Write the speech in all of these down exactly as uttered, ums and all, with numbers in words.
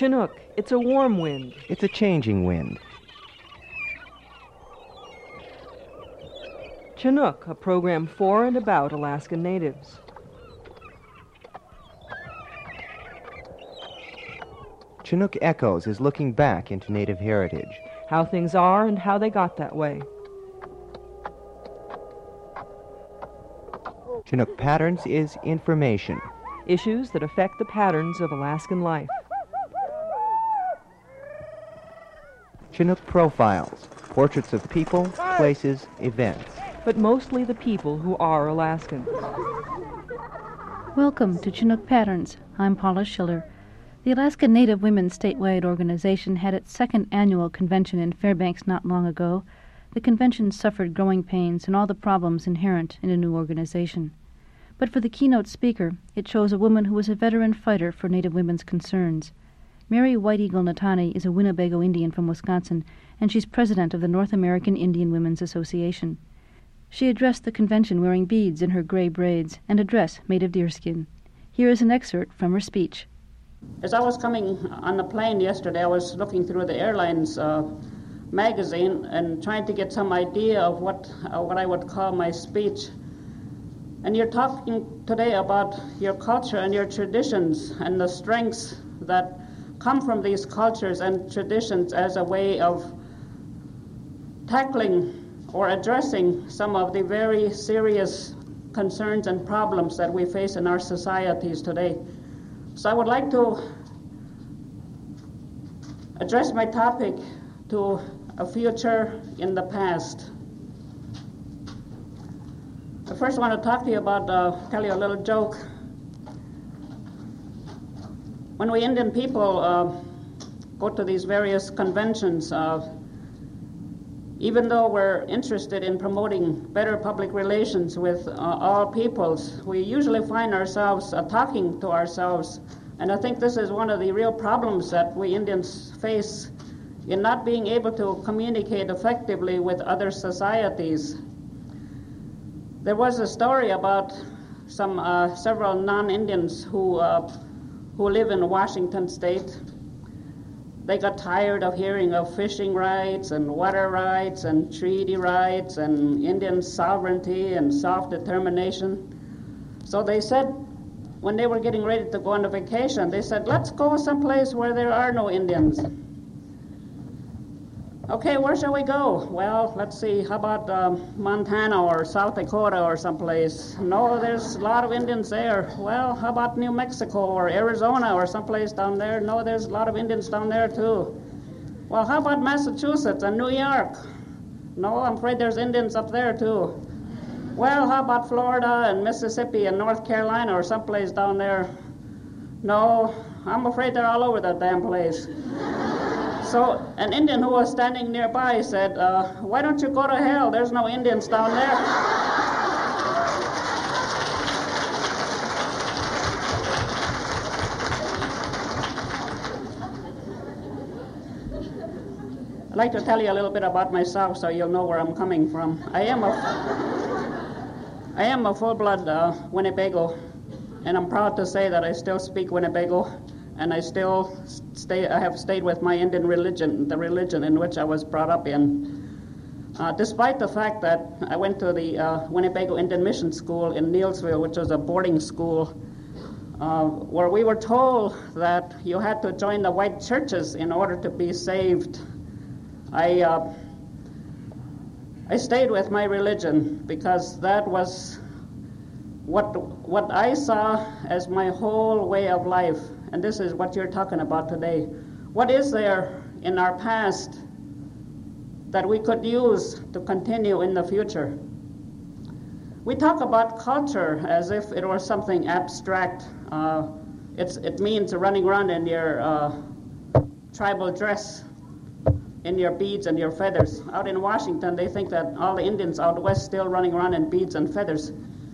Chinook, it's a warm wind. It's a changing wind. Chinook, a program for and about Alaskan natives. Chinook Echoes is looking back into Native heritage. How things are and how they got that way. Chinook Patterns is information. Issues that affect the patterns of Alaskan life. Chinook Profiles, portraits of people, places, events. But mostly the people who are Alaskan. Welcome to Chinook Patterns. I'm Paula Schiller. The Alaska Native Women's Statewide Organization had its second annual convention in Fairbanks not long ago. The convention suffered growing pains and all the problems inherent in a new organization. But for the keynote speaker, it chose a woman who was a veteran fighter for Native women's concerns. Mary White Eagle Natani is a Winnebago Indian from Wisconsin, and she's president of the North American Indian Women's Association. She addressed the convention wearing beads in her gray braids and a dress made of deerskin. Here is an excerpt from her speech. As I was coming on the plane yesterday, I was looking through the airlines uh, magazine and trying to get some idea of what uh, what I would call my speech. And you're talking today about your culture and your traditions and the strengths that come from these cultures and traditions as a way of tackling or addressing some of the very serious concerns and problems that we face in our societies today. So I would like to address my topic to a future in the past. I first want to talk to you about, uh, tell you a little joke. When we Indian people uh, go to these various conventions, uh, even though we're interested in promoting better public relations with uh, all peoples, we usually find ourselves uh, talking to ourselves. And I think this is one of the real problems that we Indians face in not being able to communicate effectively with other societies. There was a story about some uh, several non-Indians who, uh, who live in Washington State. They got tired of hearing of fishing rights and water rights and treaty rights and Indian sovereignty and self-determination. So they said, when they were getting ready to go on a vacation, they said, let's go someplace where there are no Indians. Okay, where shall we go? Well, let's see, how about um, Montana or South Dakota or someplace? No, there's a lot of Indians there. Well, how about New Mexico or Arizona or someplace down there? No, there's a lot of Indians down there too. Well, how about Massachusetts and New York? No, I'm afraid there's Indians up there too. Well, how about Florida and Mississippi and North Carolina or someplace down there? No, I'm afraid they're all over that damn place. So an Indian who was standing nearby said, uh, why don't you go to hell? There's no Indians down there. I'd like to tell you a little bit about myself so you'll know where I'm coming from. I am a, I am a full-blood uh, Winnebago, and I'm proud to say that I still speak Winnebago. And I still stay. I have stayed with my Indian religion, the religion in which I was brought up in. Uh, despite the fact that I went to the uh, Winnebago Indian Mission School in Neilsville, which was a boarding school, uh, where we were told that you had to join the white churches in order to be saved. I uh, I stayed with my religion because that was what what I saw as my whole way of life. And this is what you're talking about today. What is there in our past that we could use to continue in the future? We talk about culture as if it was something abstract. Uh, it's, it means running around in your uh, tribal dress, in your beads and your feathers. Out in Washington, they think that all the Indians out west still running around in beads and feathers.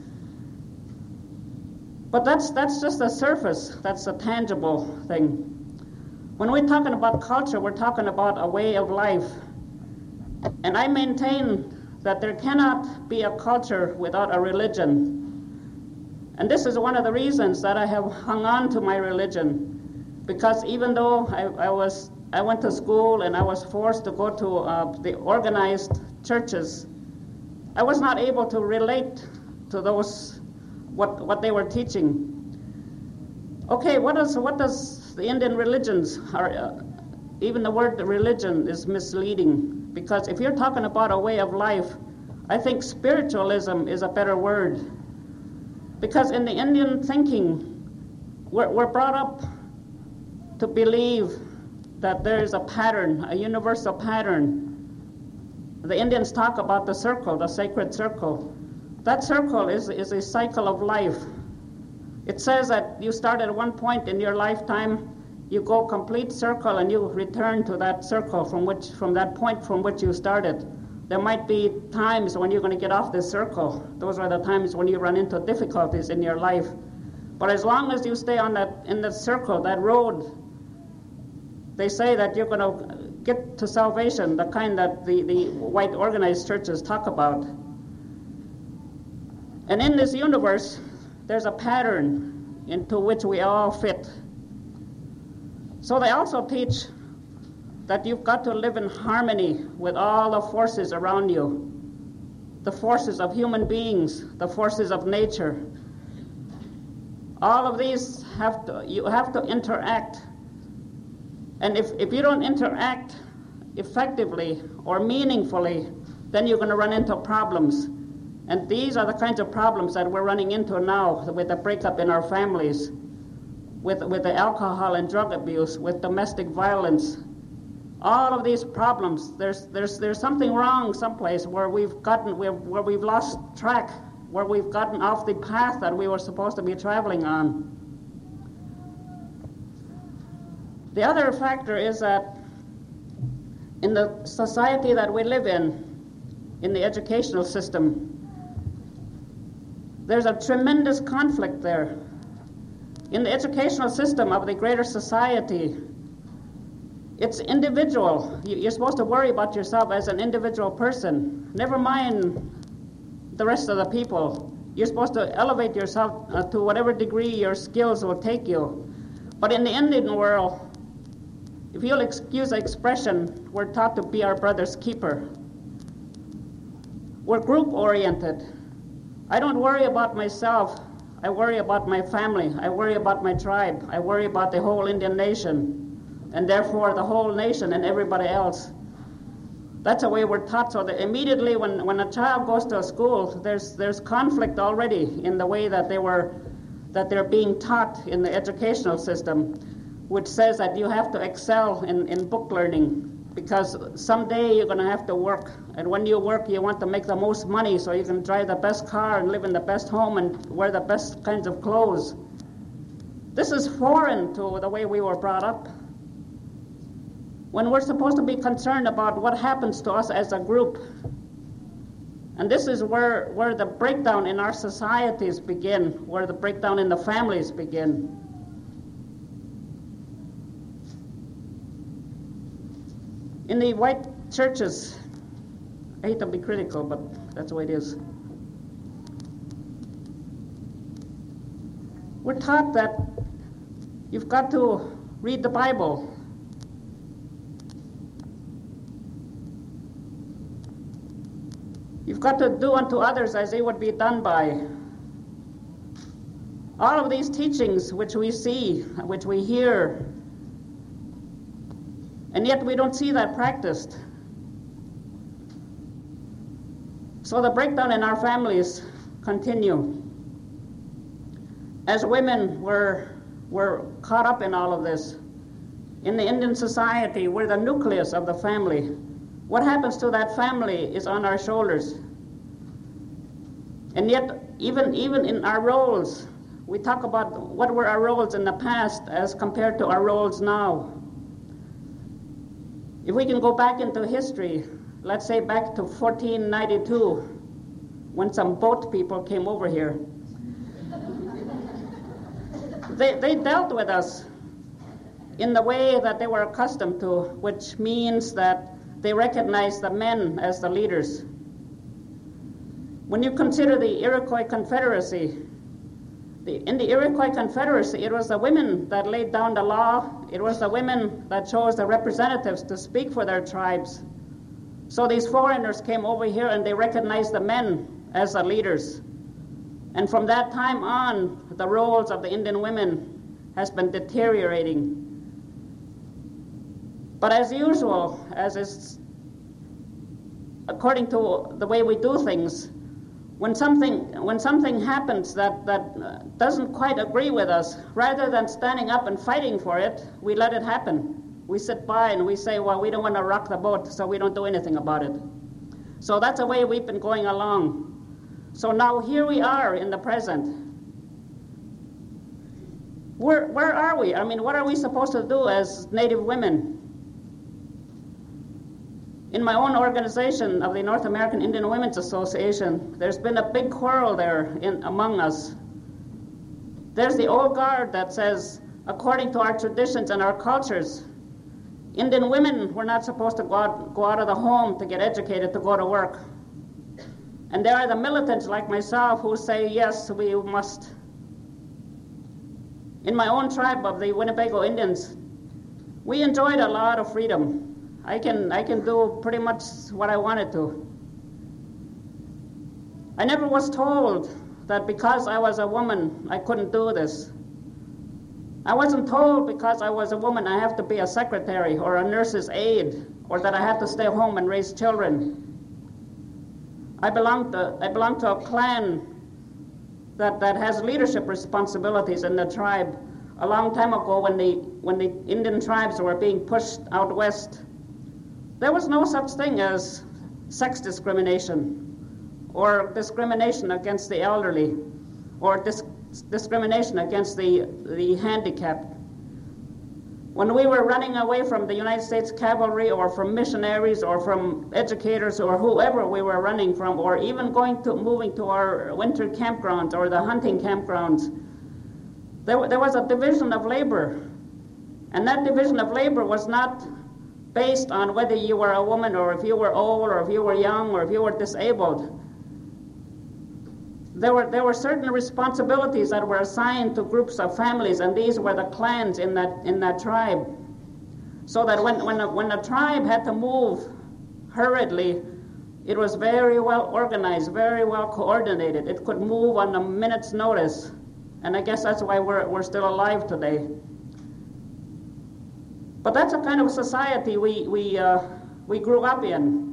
But that's that's just the surface. That's a tangible thing. When we're talking about culture, we're talking about a way of life. And I maintain that there cannot be a culture without a religion. And this is one of the reasons that I have hung on to my religion. because even though I, I was I went to school and I was forced to go to uh, the organized churches, I was not able to relate to those what what they were teaching. Okay, what does what does the Indian religions are? Uh, even the word religion is misleading, because if you're talking about a way of life, I think spiritualism is a better word. Because in the Indian thinking, we're, we're brought up to believe that there is a pattern, a universal pattern. The Indians talk about the circle, the sacred circle. That circle is, is a cycle of life. It says that you start at one point in your lifetime, you go complete circle, and you return to that circle from which, from that point from which you started. There might be times when you're going to get off this circle. Those are the times when you run into difficulties in your life. But as long as you stay on that in that circle, that road, they say that you're going to get to salvation, the kind that the, the white organized churches talk about. And in this universe, there's a pattern into which we all fit. So they also teach that you've got to live in harmony with all the forces around you, the forces of human beings, the forces of nature. All of these have to, you have to interact. And if, if you don't interact effectively or meaningfully, then you're going to run into problems. And these are the kinds of problems that we're running into now with the breakup in our families, with, with the alcohol and drug abuse, with domestic violence. All of these problems, there's there's there's something wrong someplace where we've gotten where, where we've lost track, where we've gotten off the path that we were supposed to be traveling on. The other factor is that in the society that we live in, in the educational system, there's a tremendous conflict there. In the educational system of the greater society, it's individual. You're supposed to worry about yourself as an individual person. Never mind the rest of the people. You're supposed to elevate yourself uh, to whatever degree your skills will take you. But in the Indian world, if you'll excuse the expression, we're taught to be our brother's keeper. We're group-oriented. I don't worry about myself. I worry about my family. I worry about my tribe. I worry about the whole Indian nation, and therefore the whole nation and everybody else. That's the way we're taught. So that immediately when, when a child goes to a school, there's there's conflict already in the way that they were that they're being taught in the educational system, which says that you have to excel in, in book learning, because someday you're going to have to work. And when you work, you want to make the most money so you can drive the best car and live in the best home and wear the best kinds of clothes. This is foreign to the way we were brought up. When we're supposed to be concerned about what happens to us as a group. And this is where, where the breakdown in our societies begin, where the breakdown in the families begin. In the white churches, I hate to be critical, but that's the way it is. We're taught that you've got to read the Bible. You've got to do unto others as they would be done by. All of these teachings which we see, which we hear, and yet we don't see that practiced. So the breakdown in our families continue. As women, we're, we're caught up in all of this. In the Indian society, we're the nucleus of the family. What happens to that family is on our shoulders. And yet, even, even in our roles, we talk about what were our roles in the past as compared to our roles now. If we can go back into history, let's say back to fourteen ninety-two, when some boat people came over here. they, they dealt with us in the way that they were accustomed to, which means that they recognized the men as the leaders. When you consider the Iroquois Confederacy, the, in the Iroquois Confederacy, it was the women that laid down the law. It was the women that chose the representatives to speak for their tribes. So these foreigners came over here and they recognized the men as the leaders. And from that time on, the roles of the Indian women has been deteriorating. But as usual, as is according to the way we do things, when something when something happens that, that doesn't quite agree with us, rather than standing up and fighting for it, we let it happen. We sit by and we say, well, we don't want to rock the boat, so we don't do anything about it. So that's the way we've been going along. So now here we are in the present. Where, where are we? I mean, what are we supposed to do as Native women? In my own organization of the North American Indian Women's Association, there's been a big quarrel there in, among us. There's the old guard that says, according to our traditions and our cultures, Indian women were not supposed to go out, go out of the home to get educated, to go to work. And there are the militants like myself who say, yes, we must. In my own tribe of the Winnebago Indians, we enjoyed a lot of freedom. I can, I can do pretty much what I wanted to. I never was told that because I was a woman, I couldn't do this. I wasn't told because I was a woman I have to be a secretary or a nurse's aide, or that I have to stay home and raise children. I belong to, I belong to a clan that, that has leadership responsibilities in the tribe. A long time ago, when the, when the Indian tribes were being pushed out west, there was no such thing as sex discrimination or discrimination against the elderly or dis- discrimination against the, the handicapped. When we were running away from the United States cavalry or from missionaries or from educators or whoever we were running from, or even going to moving to our winter campgrounds or the hunting campgrounds, there, there was a division of labor. And that division of labor was not based on whether you were a woman or if you were old or if you were young or if you were disabled. There were, there were certain responsibilities that were assigned to groups of families, and these were the clans in that, in that tribe. So that when, when, a, when a tribe had to move hurriedly, it was very well organized, very well coordinated. It could move on a minute's notice. And I guess that's why we're, we're still alive today. But that's a kind of society we, we, uh, we grew up in.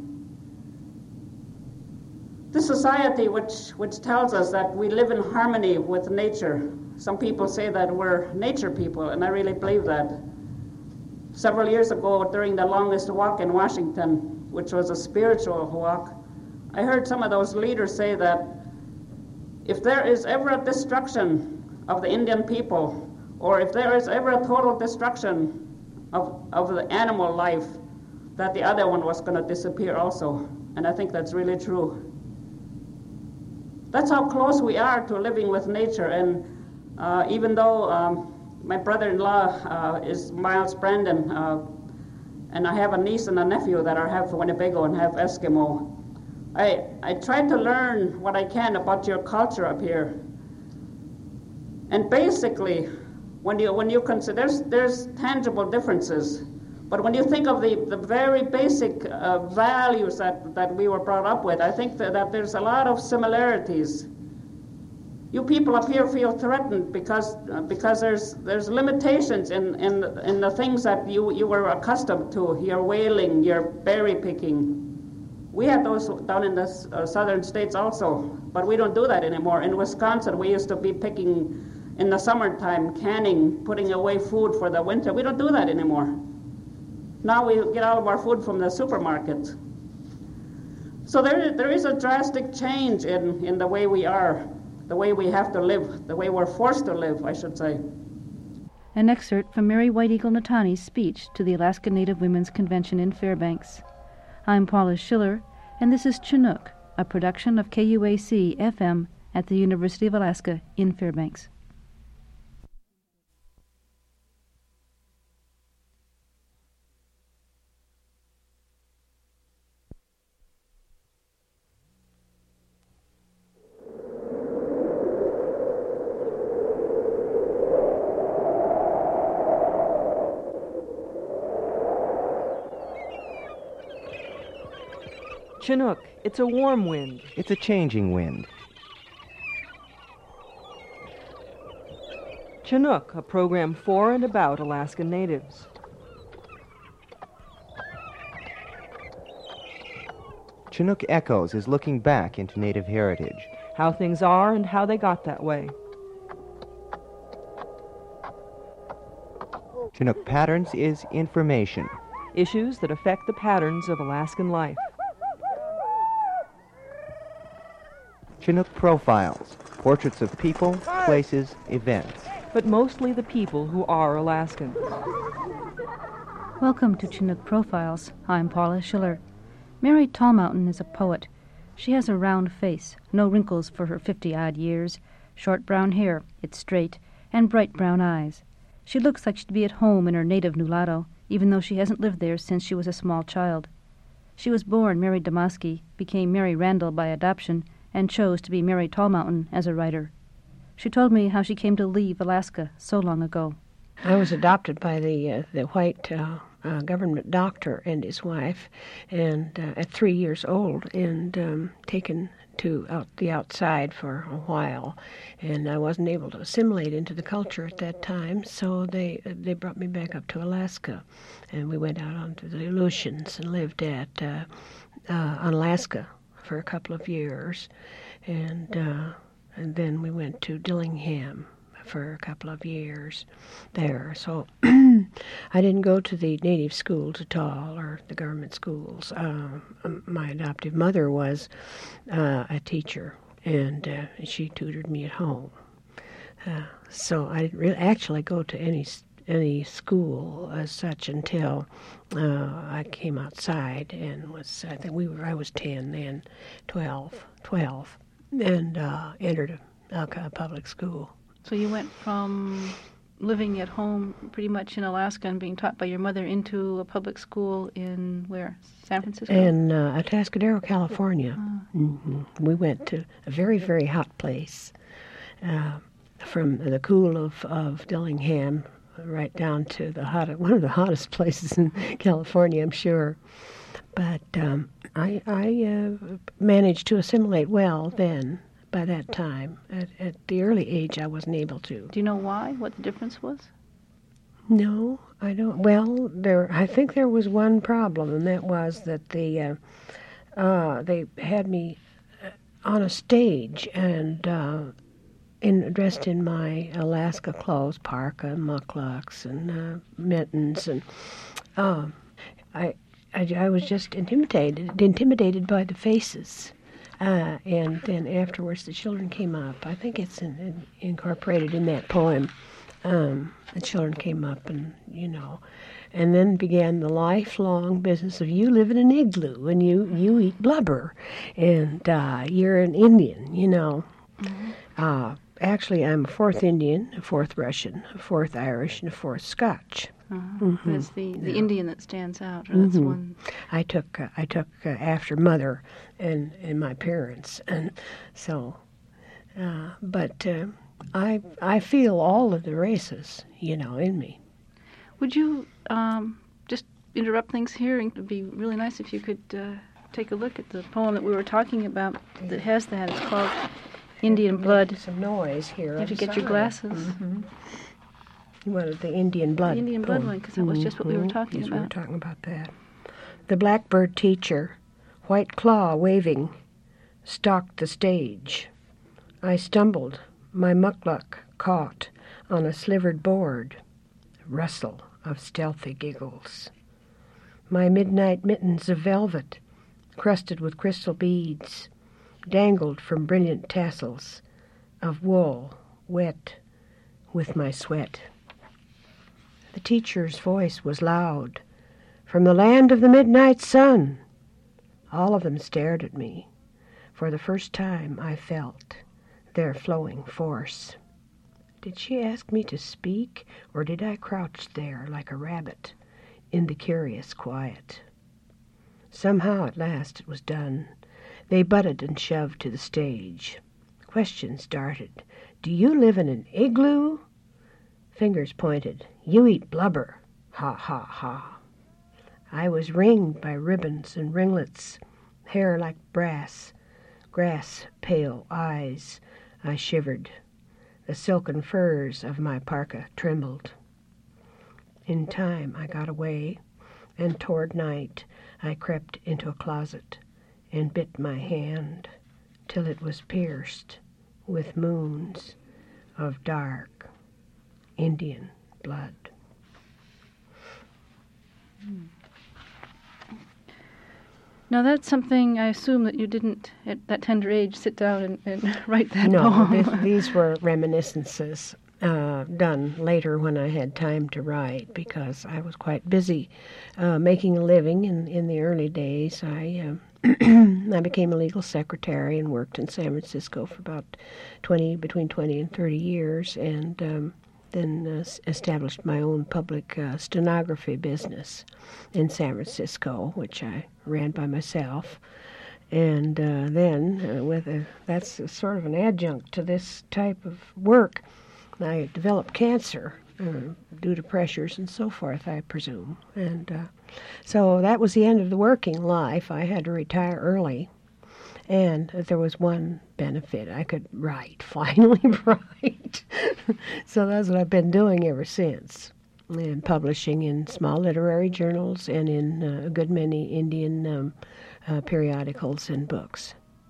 This society which, which tells us that we live in harmony with nature. Some people say that we're nature people, and I really believe that. Several years ago, during the longest walk in Washington, which was a spiritual walk, I heard some of those leaders say that if there is ever a destruction of the Indian people, or if there is ever a total destruction of, of the animal life, that the other one was going to disappear also. And I think that's really true. That's how close we are to living with nature. And uh, even though um, my brother-in-law uh, is Miles Brandon, uh, and I have a niece and a nephew that are half Winnebago and half Eskimo, I, I try to learn what I can about your culture up here. And basically, when you when you consider, there's, there's tangible differences, but when you think of the, the very basic uh, values that, that we were brought up with, I think that, that there's a lot of similarities. You people up here feel threatened because uh, because there's there's limitations in, in in the things that you, you were accustomed to, your whaling, your berry picking. We had those down in the uh, southern states also, but we don't do that anymore. In Wisconsin, we used to be picking in the summertime, canning, putting away food for the winter. We don't do that anymore. Now we get all of our food from the supermarket. So there, there is a drastic change in, in the way we are, the way we have to live, the way we're forced to live, I should say. An excerpt from Mary White Eagle Natani's speech to the Alaska Native Women's Convention in Fairbanks. I'm Paula Schiller, and this is Chinook, a production of K U A C F M at the University of Alaska in Fairbanks. Chinook, it's a warm wind. It's a changing wind. Chinook, a program for and about Alaskan Natives. Chinook Echoes is looking back into Native heritage. How things are and how they got that way. Chinook Patterns is information. Issues that affect the patterns of Alaskan life. Chinook Profiles, portraits of people, places, events. But mostly the people who are Alaskan. Welcome to Chinook Profiles. I'm Paula Schiller. Mary Tallmountain is a poet. She has a round face, no wrinkles for her fifty-odd years, short brown hair, it's straight, and bright brown eyes. She looks like she'd be at home in her native Nulato, even though she hasn't lived there since she was a small child. She was born Mary Damaski, became Mary Randall by adoption, and chose to be Mary Tallmountain as a writer. She told me how she came to leave Alaska so long ago. I was adopted by the uh, the white uh, uh, government doctor and his wife, and uh, at three years old, and um, taken to out the outside for a while, and I wasn't able to assimilate into the culture at that time, so they they brought me back up to Alaska, and we went out onto the Aleutians and lived at uh, uh, Alaska for a couple of years, and uh, and then we went to Dillingham for a couple of years there. So I didn't go to the native schools at all, or the government schools. Uh, my adoptive mother was uh, a teacher, and uh, she tutored me at home. Uh, so I didn't really actually go to any any school as such until uh, I came outside and was, I think we were, I was ten then, twelve, twelve, and uh, entered a, a public school. So you went from living at home pretty much in Alaska and being taught by your mother into a public school in where? San Francisco? In uh, Atascadero, California. Oh. Mm-hmm. We went to a very, very hot place, uh, from the cool of, of Dillingham right down to the hot, one of the hottest places in California, I'm sure. But um, I, I uh, managed to assimilate well then. By that time, at, at the early age, I wasn't able to. Do you know why? What the difference was? No, I don't. Well, there. I think there was one problem, and that was that the uh, uh, they had me on a stage and uh, in dressed in my Alaska clothes, parka, mucklucks, and uh, mittens, and uh, I, I I was just intimidated intimidated by the faces. Uh, and then afterwards, the children came up. I think it's in, in, incorporated in that poem. Um, the children came up, and you know, and then began the lifelong business of you live in an igloo and you you eat blubber, and uh, you're an Indian, you know. Mm-hmm. Uh, actually, I'm a fourth Indian, a fourth Russian, a fourth Irish, and a fourth Scotch. Uh-huh. Mm-hmm. That's the, the Yeah. Indian that stands out. Or that's Mm-hmm. one. I took uh, I took uh, after mother and, and my parents, and so, uh, but uh, I I feel all of the races, you know, in me. Would you um, just interrupt things here? It would be really nice if you could uh, take a look at the poem that we were talking about that has that. It's called Indian Blood. Some noise here. You have to I'm get your sorry. glasses. Mm-hmm. You wanted the Indian blood. The Indian blood poem. one, because that was just what we were Mhm. talking yes, about. we were talking about that. The blackbird teacher, white claw waving, stalked the stage. I stumbled, my muckluck caught on a slivered board. Rustle of stealthy giggles. My midnight mittens of velvet, crusted with crystal beads, dangled from brilliant tassels of wool, wet with my sweat. The teacher's voice was loud. From the land of the midnight sun. All of them stared at me. For the first time I felt their flowing force. Did she ask me to speak, or did I crouch there like a rabbit in the curious quiet? Somehow at last it was done. They butted and shoved to the stage. Questions darted. Do you live in an igloo? Fingers pointed. You eat blubber. Ha, ha, ha. I was ringed by ribbons and ringlets, hair like brass, grass pale eyes. I shivered. The silken furs of my parka trembled. In time I got away, and toward night I crept into a closet and bit my hand till it was pierced with moons of dark Indian blood. Now that's something I assume that you didn't, at that tender age, sit down and, and write that no, poem. th- these were reminiscences uh, done later when I had time to write, because I was quite busy uh, making a living in, in the early days. I uh, I became a legal secretary and worked in San Francisco for about twenty, between twenty and thirty years, and um, then uh, established my own public uh, stenography business in San Francisco, which I ran by myself. And uh, then, uh, with a, that's a sort of an adjunct to this type of work, I developed cancer uh, due to pressures and so forth, I presume. And uh, so that was the end of the working life. I had to retire early. And there was one benefit. I could write, finally write. So that's what I've been doing ever since. And publishing in small literary journals and in uh, a good many Indian um, uh, periodicals and books.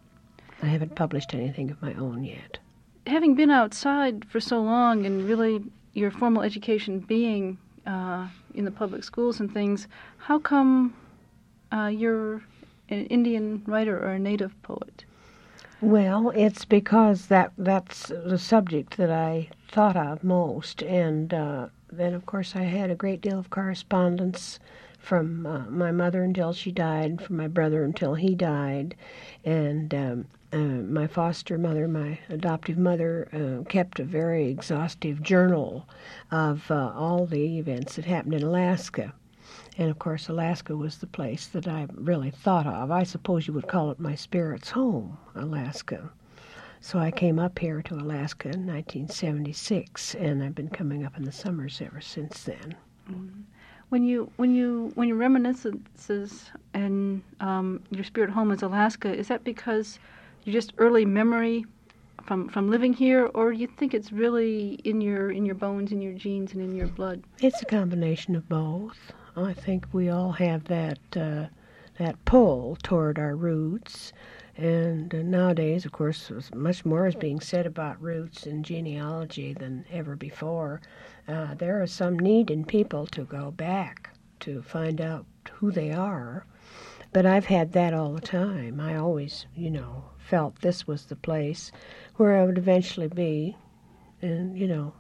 I haven't published anything of my own yet. Having been outside for so long and really your formal education being uh, in the public schools and things, how come uh, you're an Indian writer or a native poet? Well, it's because that that's the subject that I thought of most. And uh, then, of course, I had a great deal of correspondence from uh, my mother until she died, and from my brother until he died. And um, uh, my foster mother, my adoptive mother, uh, kept a very exhaustive journal of uh, all the events that happened in Alaska. And, of course, Alaska was the place that I really thought of. I suppose you would call it my spirit's home, Alaska. So I came up here to Alaska in nineteen seventy-six, and I've been coming up in the summers ever since then. Mm-hmm. When you when you when your reminiscences and um, your spirit home is Alaska, is that because you just early memory from from living here, or you think it's really in your in your bones, in your genes, and in your blood? It's a combination of both. I think we all have that uh, that pull toward our roots, and uh, nowadays, of course, much more is being said about roots and genealogy than ever before. Uh, there is some need in people to go back to find out who they are, but I've had that all the time. I always, you know, felt this was the place where I would eventually be, and you know,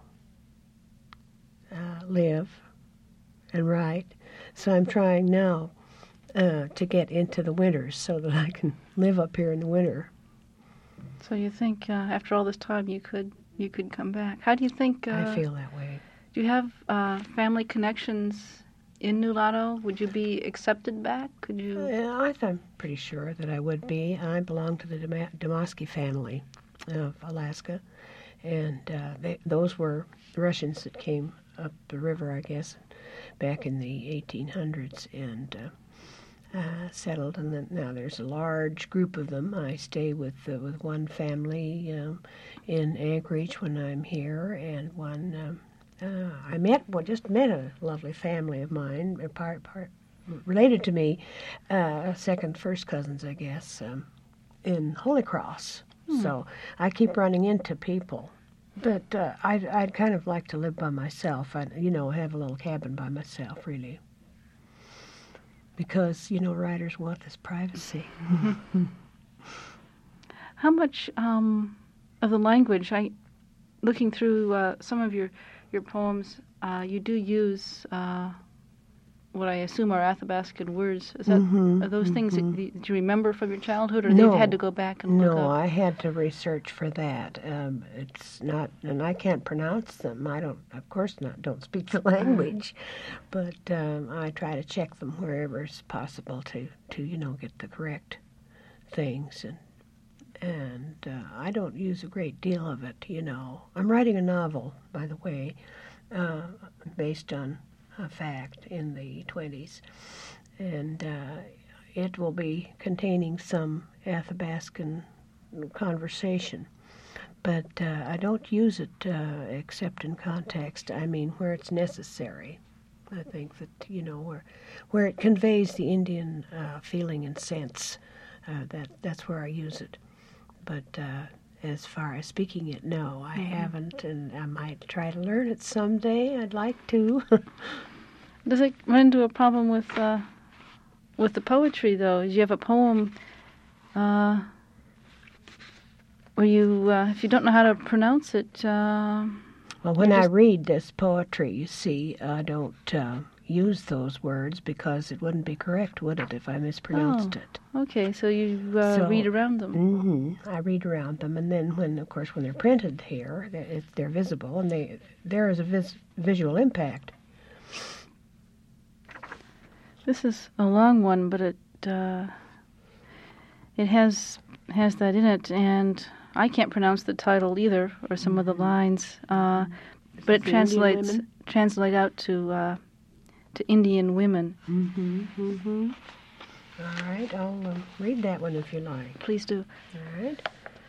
uh, live and write. So I'm trying now uh, to get into the winters so that I can live up here in the winter. So you think uh, after all this time you could you could come back? How do you think? Uh, I feel that way. Do you have uh, family connections in Nulato? Would you be accepted back? Could you? Uh, I I'm pretty sure that I would be. I belong to the Dema- Demoski family of Alaska, and uh, they, those were Russians that came up the river, I guess, back in the eighteen hundreds, and uh, uh, settled. And then now there's a large group of them. I stay with uh, with one family um, in Anchorage when I'm here, and one um, uh, I met well just met a lovely family of mine, part part related to me, uh, second first cousins, I guess, um, in Holy Cross. Hmm. So I keep running into people. But uh, I'd, I'd kind of like to live by myself. I'd, you know, have a little cabin by myself, really. Because, you know, writers want this privacy. How much um, of the language, I, looking through uh, some of your, your poems, uh, you do use uh, what I assume are Athabascan words. Is that, mm-hmm, are those mm-hmm. things that, that you remember from your childhood, or no, they've had to go back and look no, up? No, I had to research for that. Um, it's not, and I can't pronounce them. I don't, of course not, don't speak the language, but um, I try to check them wherever it's possible to, to you know, get the correct things. And and uh, I don't use a great deal of it, you know. I'm writing a novel, by the way, uh, based on a fact in the twenties, and uh, it will be containing some Athabascan conversation. But uh, I don't use it uh, except in context. I mean, where it's necessary. I think that, you know, where where it conveys the Indian uh, feeling and sense, uh, that that's where I use it. But uh, as far as speaking it, no, I mm-hmm. haven't, and I might try to learn it someday. I'd like to. Does it run into a problem with uh, with the poetry, though? You have a poem uh, where you, uh, if you don't know how to pronounce it... Uh, well, when I read this poetry, you see, I don't uh, use those words because it wouldn't be correct, would it, if I mispronounced oh, it? Okay, so you uh, so, read around them. Mm-hmm, I read around them, and then when, of course, when they're printed here, they're, they're visible, and they there is a vis- visual impact. This is a long one, but it uh, it has has that in it, and I can't pronounce the title either, or some mm-hmm. of the lines. Uh, but it translates translate out to uh, to Indian women. Mm-hmm, mm-hmm. All right, I'll uh, read that one if you like. Please do. All right.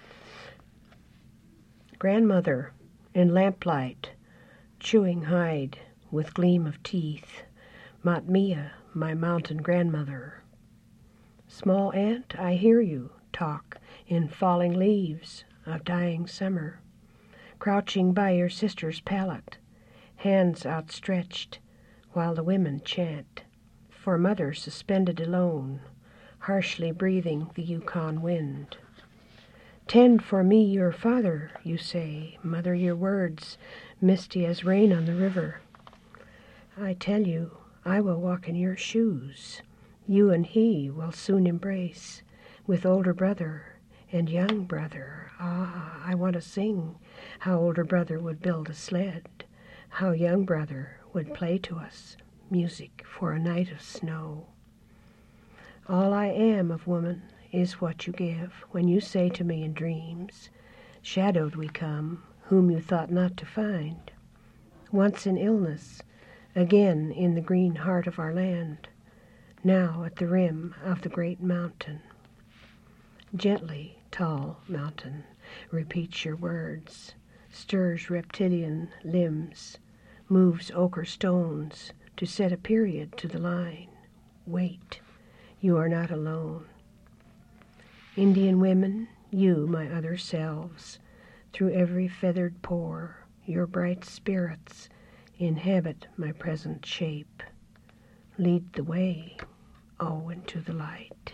Grandmother, in lamplight, chewing hide with gleam of teeth, Matmia, my mountain grandmother. Small aunt, I hear you talk in falling leaves of dying summer, crouching by your sister's pallet, hands outstretched, while the women chant, for mother suspended alone, harshly breathing the Yukon wind. Tend for me your father, you say, mother, your words, misty as rain on the river. I tell you, I will walk in your shoes. You and he will soon embrace, with older brother and young brother. Ah, I want to sing how older brother would build a sled, how young brother would play to us music for a night of snow. All I am of woman is what you give when you say to me in dreams, shadowed we come, whom you thought not to find. Once in illness, again in the green heart of our land, now at the rim of the great mountain. Gently, tall mountain, repeats your words, stirs reptilian limbs, moves ochre stones to set a period to the line. Wait, you are not alone. Indian women, you, my other selves, through every feathered pore, your bright spirits inhabit my present shape. Lead the way, oh, into the light.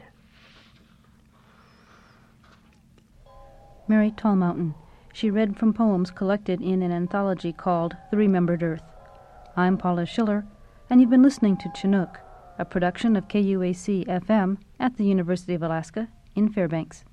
Mary Tallmountain. She read from poems collected in an anthology called The Remembered Earth. I'm Paula Schiller, and you've been listening to Chinook, a production of K U A C F M at the University of Alaska in Fairbanks.